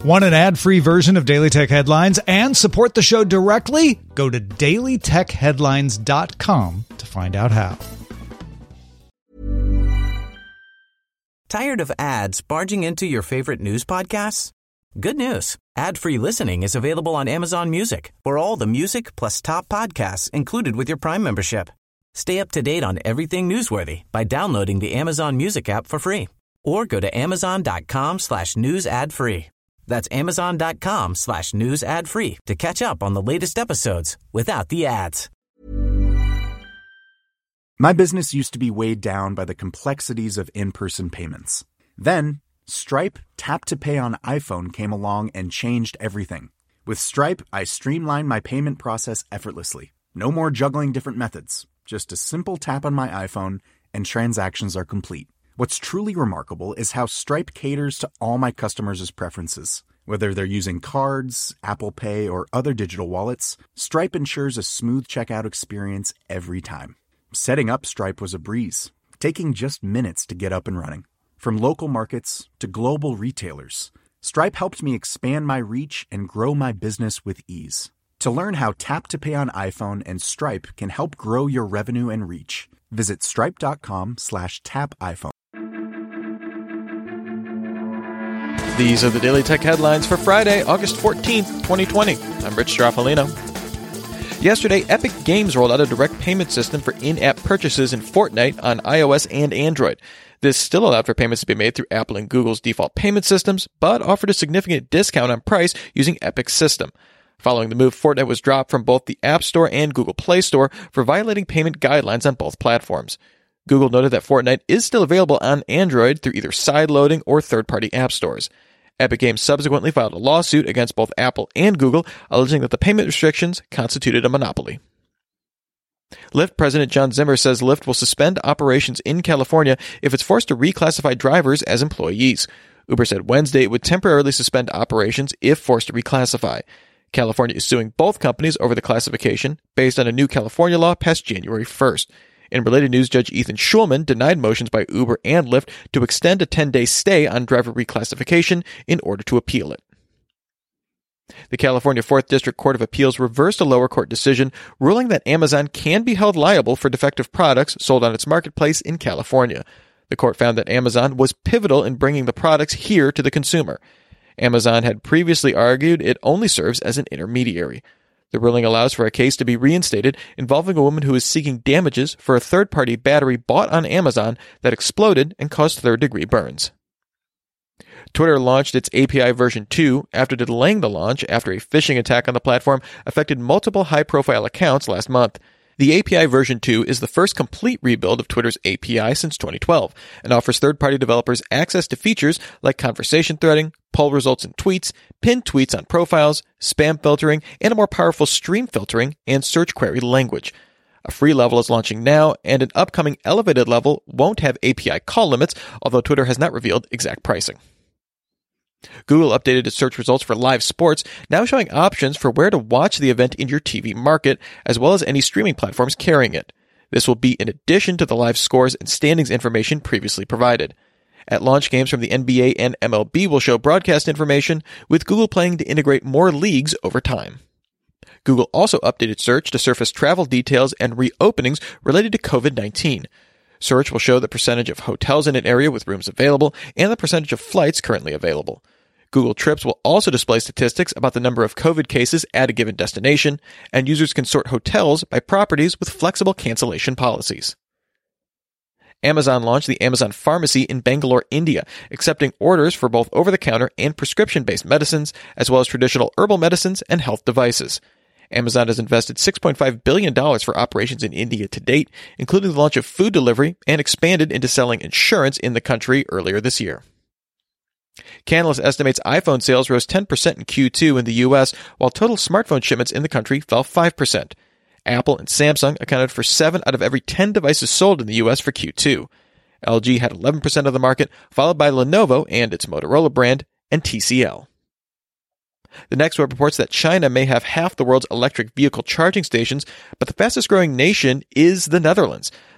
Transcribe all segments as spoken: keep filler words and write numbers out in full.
Want an ad-free version of Daily Tech Headlines and support the show directly? Go to daily tech headlines dot com to find out how. Tired of ads barging into your favorite news podcasts? Good news. Ad-free listening is available on Amazon Music for all the music plus top podcasts included with your Prime membership. Stay up to date on everything newsworthy by downloading the Amazon Music app for free or go to amazon.com slash news ad free. That's amazon.com slash news ad free to catch up on the latest episodes without the ads. My business used to be weighed down by the complexities of in-person payments. Then, Stripe Tap to Pay on iPhone came along and changed everything. With Stripe, I streamlined my payment process effortlessly. No more juggling different methods. Just a simple tap on my iPhone and transactions are complete. What's truly remarkable is how Stripe caters to all my customers' preferences. Whether they're using cards, Apple Pay, or other digital wallets, Stripe ensures a smooth checkout experience every time. Setting up Stripe was a breeze, taking just minutes to get up and running. From local markets to global retailers, Stripe helped me expand my reach and grow my business with ease. To learn how Tap to Pay on iPhone and Stripe can help grow your revenue and reach, visit stripe.com slash tap iPhone. These are the Daily Tech Headlines for Friday, August fourteenth, twenty twenty. I'm Rich Straffolino. Yesterday, Epic Games rolled out a direct payment system for in-app purchases in Fortnite on iOS and Android. This still allowed for payments to be made through Apple and Google's default payment systems, but offered a significant discount on price using Epic's system. Following the move, Fortnite was dropped from both the App Store and Google Play Store for violating payment guidelines on both platforms. Google noted that Fortnite is still available on Android through either side-loading or third-party app stores. Epic Games subsequently filed a lawsuit against both Apple and Google, alleging that the payment restrictions constituted a monopoly. Lyft President John Zimmer says Lyft will suspend operations in California if it's forced to reclassify drivers as employees. Uber said Wednesday it would temporarily suspend operations if forced to reclassify. California is suing both companies over the classification based on a new California law passed January first. In related news, Judge Ethan Schulman denied motions by Uber and Lyft to extend a ten-day stay on driver reclassification in order to appeal it. The California fourth District Court of Appeals reversed a lower court decision, ruling that Amazon can be held liable for defective products sold on its marketplace in California. The court found that Amazon was pivotal in bringing the products here to the consumer. Amazon had previously argued it only serves as an intermediary. The ruling allows for a case to be reinstated involving a woman who is seeking damages for a third-party battery bought on Amazon that exploded and caused third-degree burns. Twitter launched its A P I version two after delaying the launch after a phishing attack on the platform affected multiple high-profile accounts last month. The A P I version two is the first complete rebuild of Twitter's A P I since twenty twelve and offers third-party developers access to features like conversation threading, poll results in tweets, pinned tweets on profiles, spam filtering, and a more powerful stream filtering and search query language. A free level is launching now, and an upcoming elevated level won't have A P I call limits, although Twitter has not revealed exact pricing. Google updated its search results for live sports, now showing options for where to watch the event in your T V market, as well as any streaming platforms carrying it. This will be in addition to the live scores and standings information previously provided. At launch, games from the N B A and M L B will show broadcast information, with Google planning to integrate more leagues over time. Google also updated search to surface travel details and reopenings related to covid nineteen. Search will show the percentage of hotels in an area with rooms available and the percentage of flights currently available. Google Trips will also display statistics about the number of COVID cases at a given destination, and users can sort hotels by properties with flexible cancellation policies. Amazon launched the Amazon Pharmacy in Bangalore, India, accepting orders for both over-the-counter and prescription-based medicines, as well as traditional herbal medicines and health devices. Amazon has invested six point five billion dollars for operations in India to date, including the launch of food delivery, and expanded into selling insurance in the country earlier this year. Canalys estimates iPhone sales rose ten percent in Q two in the U S, while total smartphone shipments in the country fell five percent. Apple and Samsung accounted for seven out of every ten devices sold in the U S for Q two. L G had eleven percent of the market, followed by Lenovo and its Motorola brand, and T C L. The next web reports that China may have half the world's electric vehicle charging stations, but the fastest growing nation is the Netherlands.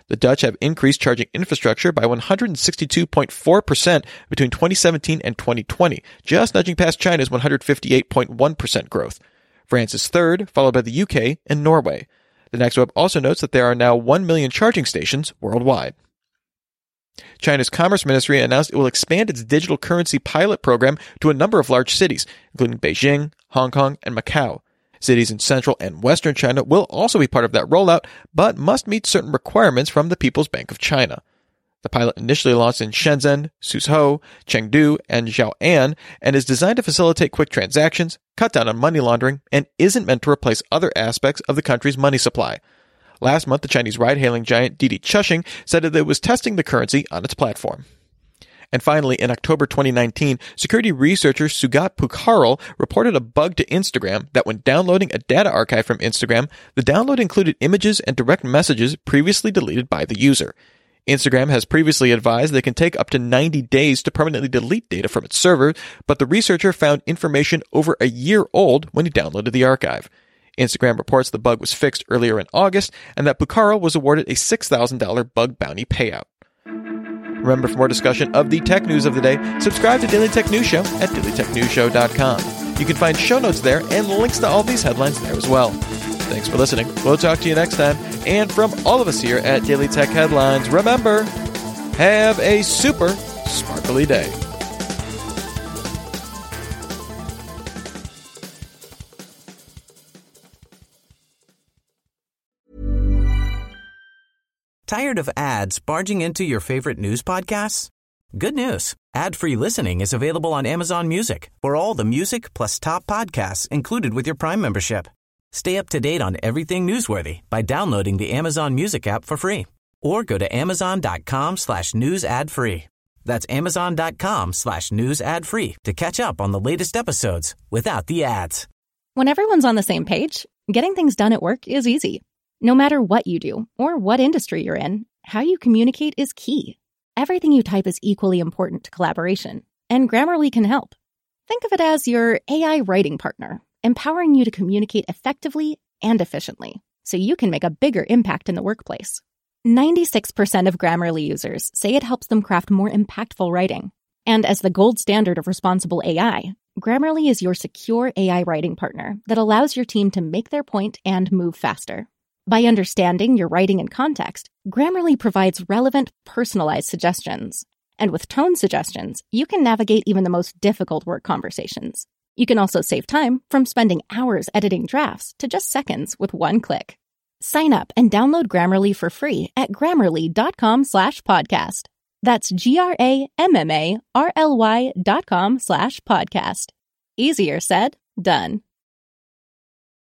The Dutch have increased charging infrastructure by one hundred sixty-two point four percent between twenty seventeen and twenty twenty, just nudging past China's one hundred fifty-eight point one percent growth. France is third, followed by the U K and Norway. The NextWeb also notes that there are now one million charging stations worldwide. China's Commerce Ministry announced it will expand its digital currency pilot program to a number of large cities, including Beijing, Hong Kong, and Macau. Cities in central and western China will also be part of that rollout, but must meet certain requirements from the People's Bank of China. The pilot initially launched in Shenzhen, Suzhou, Chengdu, and Xiao'an, and is designed to facilitate quick transactions, cut down on money laundering, and isn't meant to replace other aspects of the country's money supply. Last month, the Chinese ride-hailing giant Didi Chuxing said that it was testing the currency on its platform. And finally, in October twenty nineteen, security researcher Sugat Pukharel reported a bug to Instagram that when downloading a data archive from Instagram, the download included images and direct messages previously deleted by the user. Instagram has previously advised that it can take up to ninety days to permanently delete data from its server, but the researcher found information over a year old when he downloaded the archive. Instagram reports the bug was fixed earlier in August, and that Pukharel was awarded a six thousand dollars bug bounty payout. Remember, for more discussion of the tech news of the day, subscribe to Daily Tech News Show at daily tech news show dot com. You can find show notes there and links to all these headlines there as well. Thanks for listening. We'll talk to you next time. And from all of us here at Daily Tech Headlines, remember, have a super sparkly day. Tired of ads barging into your favorite news podcasts? Good news. Ad-free listening is available on Amazon Music for all the music plus top podcasts included with your Prime membership. Stay up to date on everything newsworthy by downloading the Amazon Music app for free or go to amazon.com slash news ad free. That's amazon.com slash news ad free to catch up on the latest episodes without the ads. When everyone's on the same page, getting things done at work is easy. No matter what you do or what industry you're in, how you communicate is key. Everything you type is equally important to collaboration, and Grammarly can help. Think of it as your A I writing partner, empowering you to communicate effectively and efficiently, so you can make a bigger impact in the workplace. ninety-six percent of Grammarly users say it helps them craft more impactful writing. And as the gold standard of responsible A I, Grammarly is your secure A I writing partner that allows your team to make their point and move faster. By understanding your writing and context, Grammarly provides relevant, personalized suggestions. And with tone suggestions, you can navigate even the most difficult work conversations. You can also save time from spending hours editing drafts to just seconds with one click. Sign up and download Grammarly for free at grammarly.com slash podcast. That's G-R-A-M-M-A-R-L-Y dot com slash podcast. Easier said, done.